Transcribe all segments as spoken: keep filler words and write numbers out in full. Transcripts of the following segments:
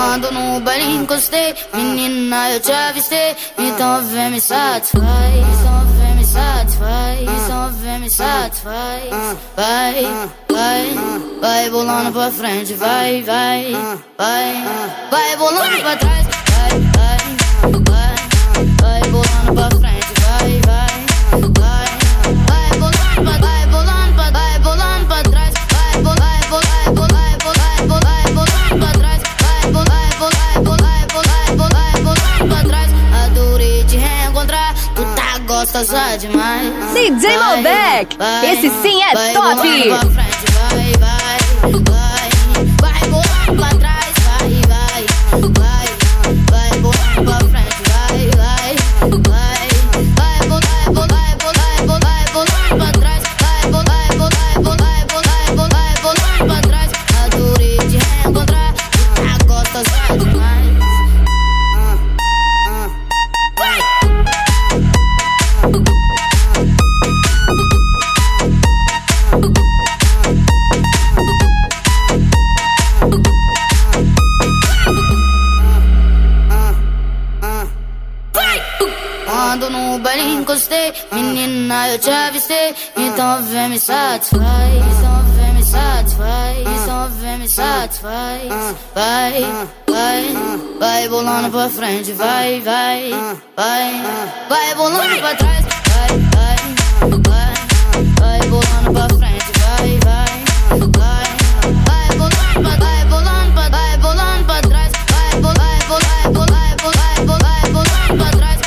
Ando no baile, encostei, menina, eu te avistei. Então vem me satisfaz, então vem me satisfaz, então vem me satisfaz. Vai, vai, vai bolando pra frente, vai, vai, vai, vai bolando pra trás, vai, vai, vai, vai bolando pra frente, vai, vai, vai, vai bolando pra, vai bolando pra, vai bolando pra trás, vai, vai, vai, vai, vai, vai, vai bolando pra trás. Adorei te reencontrar, tu tá gostosa demais. D J Malbec, esse sim é vai, top. Vai, pra frente, vai, vai, vai, vai bolando pra trás, vai, vai, vai, vai bolando pra frente, vai, vai, vai, vai, vai, vai, vai, vai bolando pra trás, vai, vai, vai, vai, vai, vai bolando pra trás. Adorei te reencontrar, tu tá gostosa demais. Ando no baile, encostei, menina, eu te avistei. Então vem me satisfaz, então vem me satisfaz, então vem me satisfaz. Vai, vai, vai bolando pra frente, vai, vai, vai, vai bolando pra trás, vai, vai, vai, vai bolando pra frente, vai, vai, vai, vai bolando pra, vai bolando pra, vai bolando pra trás, vai, vai, vai, vai, vai, vai bolando pra trás.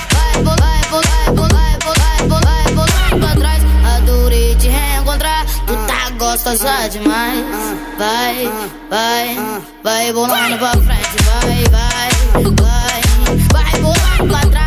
Adorei te reencontrar, tu tá gostosa demais. Vai, vai, vai bolando pra frente, vai, vai, vai, vai bolando pra trás.